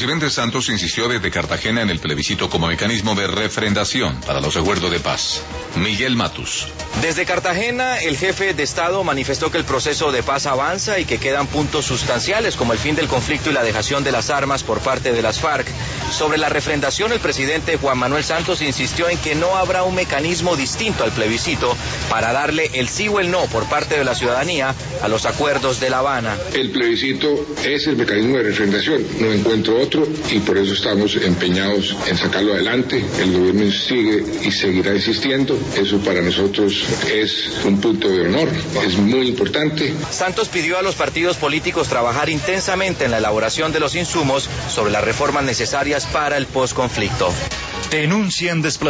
presidente Santos insistió desde Cartagena en el plebiscito como mecanismo de refrendación para los acuerdos de paz. Miguel Matus. Desde Cartagena, el jefe de Estado manifestó que el proceso de paz avanza y que quedan puntos sustanciales como el fin del conflicto y la dejación de las armas por parte de las FARC. Sobre la refrendación, el presidente Juan Manuel Santos insistió en que no habrá un mecanismo distinto al plebiscito para darle el sí o el no por parte de la ciudadanía a los acuerdos de La Habana. El plebiscito es el mecanismo de refrendación, no encuentro otro y por eso estamos empeñados en sacarlo adelante. El gobierno sigue y seguirá insistiendo. Eso para nosotros es un punto de honor, es muy importante. Santos pidió a los partidos políticos trabajar intensamente en la elaboración de los insumos sobre las reformas necesarias para el posconflicto. Denuncian desplazamiento.